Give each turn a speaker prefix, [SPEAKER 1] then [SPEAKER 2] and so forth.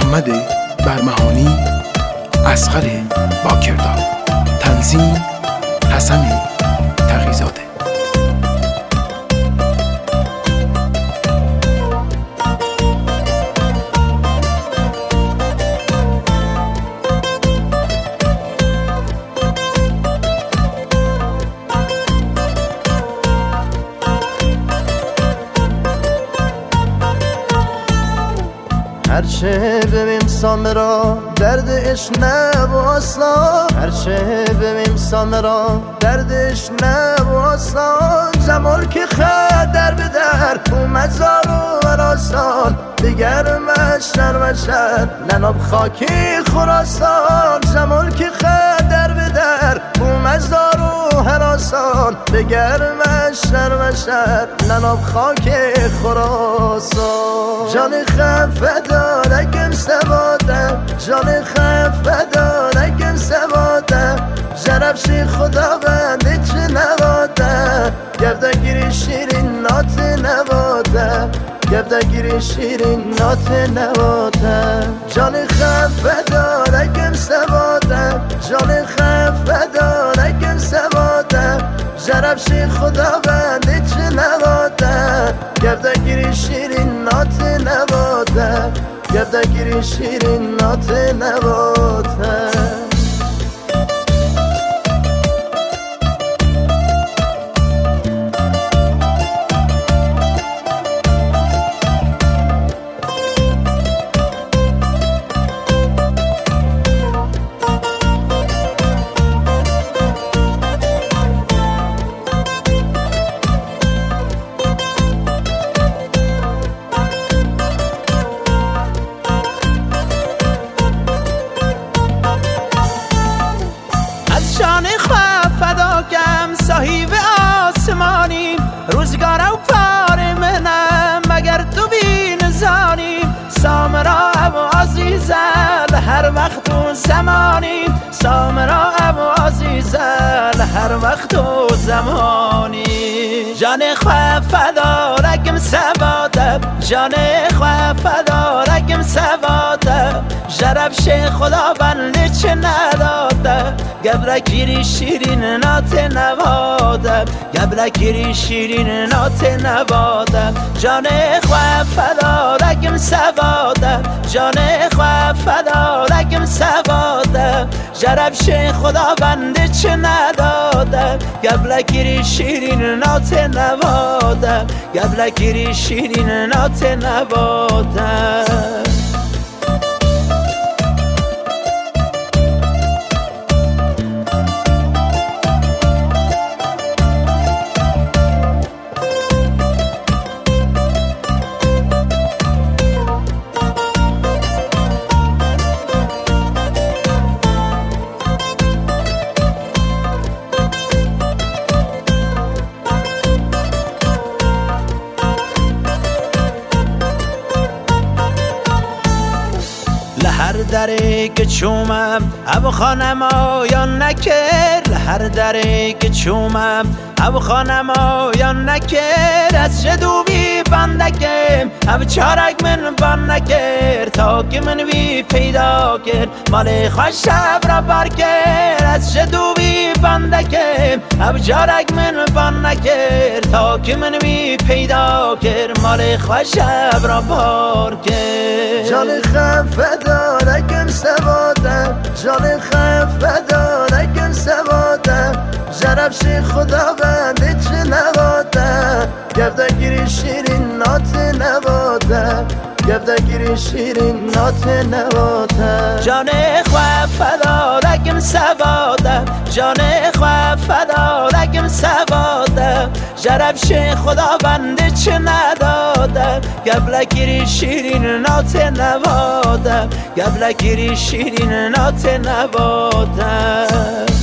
[SPEAKER 1] محمد برمهانی، اصغر باکردار، تنظیم حسن تقی‌زاده.
[SPEAKER 2] هرچه ببین سامرا دردش نباسا، هرچه ببین سامرا دردش نباسا. جمال که خدر به در اومد زار و وراسان، دیگر مشر نناب خاکی خراسان. جمال که خدر به در اومد زار و هراسان، دیگر مشر نناب خاک خراسان. جان خفه دارکم سوادم، جان خفه دارکم سوادم. جرفشی خدا بنده چه نوادم، گردگیری شیرین نات نوادم، گردگیری شیرین نات نوادم. جان خفه دارکم سوادم، جان خفه دارکم سوادم. جرفشی خدا بنده چه نوادم، گردگیری شیرین نات نوادم، گردگیری شیرین نات نوادم.
[SPEAKER 3] صاحب آسمانی روزگار و پار منم، مگر تو بین زانی. سامرا ابو عزیزل هر وقت و زمانی، سامرا ابو عزیزل هر وقت و زمانی. جان خفه دارکم سوادم، جان خفه دارکم سوادم. جرفش خدا بنده چه ندادم، گبرگیری شیرین نات نوادم، گبرگیری شیرین نات نوادم. جان خفه دارکم سوادم، جان خفه دارکم سوادم. جرفش خدا بنده چه ندادم، گبرگیری شیرین نات نوادم، گبرگیری شیرین نات نوادم. لهر دری که چومم ابو خانم آیان نکر، لهر دری که چومم ابو خانم آیان نکر. از جدوبی بندکم ابو چارک من بند نکر، تا که من بی پیدا کرد مال خوش شب را بر کرد. از جدوبی بندکم ابو چارک من بند نکر، تا که من بی پیدا کرد مال خوش شب را بر کرد.
[SPEAKER 2] جان خفه دارکم سوادم، جان خفه دارکم سوادم. جرفشی خدا بنده چه نوادم، گردگیری شیرین نات نوادم، گردگیری شیرین نات نوادم.
[SPEAKER 3] جان خفه دارکم سوادم، جان خفه دارکم سوادم. جرفش خدا بنده چه ندادم، گبرگیری شیرین نات نوادم، گبرگیری شیرین نات نوادم.